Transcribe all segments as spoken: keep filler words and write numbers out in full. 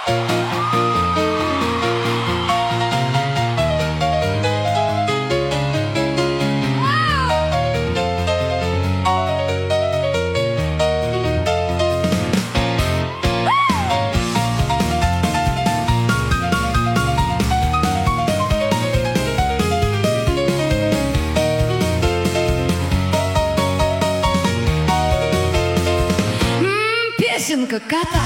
Песенка кота.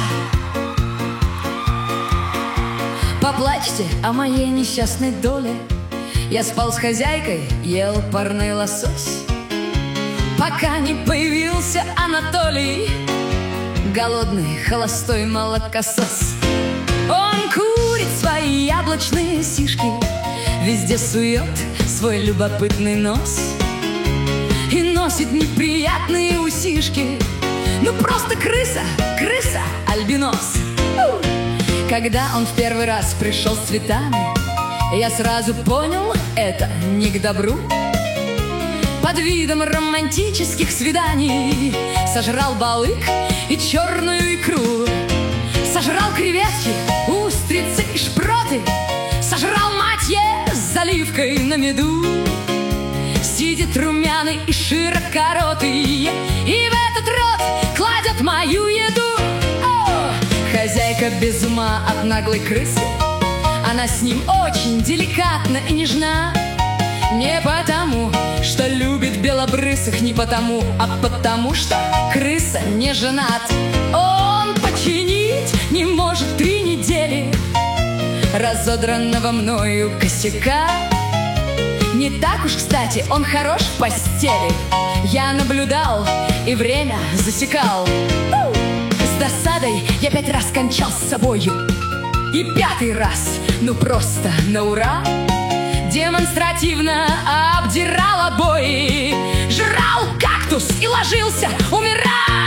Поплачьте о моей несчастной доле. Я спал с хозяйкой, ел парной лосось, пока не появился Анатолий, голодный, холостой молокосос. Он курит свои яблочные сишки, везде сует свой любопытный нос и носит неприятные усишки. Ну просто крыса, крыса, альбинос. Когда он в первый раз пришел с цветами, я сразу понял, это не к добру. Под видом романтических свиданий сожрал балык и черную икру, сожрал креветки, устрицы и шпроты, сожрал матье с заливкой на меду. Сидит румяный и широкоротый, и в этот рот кладет мою еду. О! Хозяйка без ума от наглой крысы, она с ним очень деликатна и нежна. Не потому, что любит белобрысых, не потому, а потому, что крыса не женат. Он починить не может три недели разодранного мною косяка. Не так уж, кстати, он хорош в постели. Я наблюдал и время засекал. С досадой я пять раз кончал с собою, и пятый раз, ну просто на ура, демонстративно обдирал обои, жрал кактус и ложился умирать.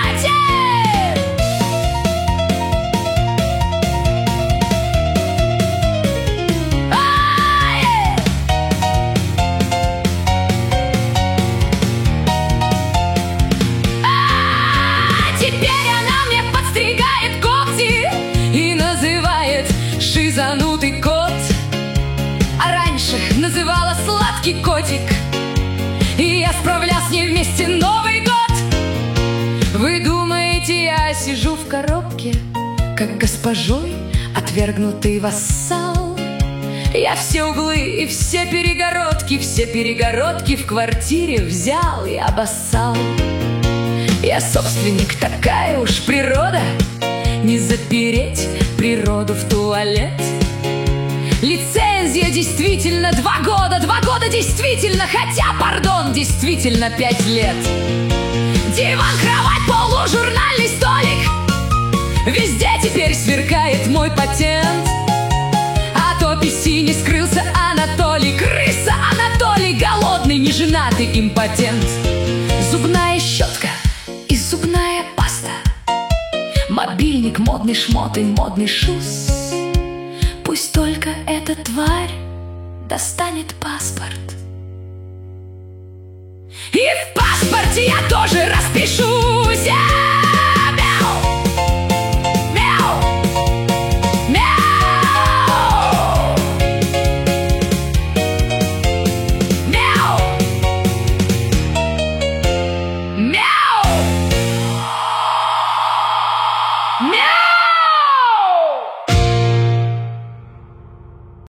Шизанутый кот, а раньше называла сладкий котик, и я справлял с ней вместе Новый год. Вы думаете, я сижу в коробке, как госпожой отвергнутый вассал? Я все углы и все перегородки, все перегородки в квартире взял и обоссал. Я собственник, такая уж природа, не запереть природу в туалет. Лицензия действительно два года, два года действительно, хотя, пардон, действительно пять лет. Диван, кровать, полу, журнальный столик, везде теперь сверкает мой патент. А то пи си не скрылся Анатолий, крыса Анатолий, голодный, неженатый импотент. Зубная щетка и зубная паста, мобильник, модный шмот и модный шуз. Пусть только эта тварь достанет паспорт, и в паспорте я тоже распишусь.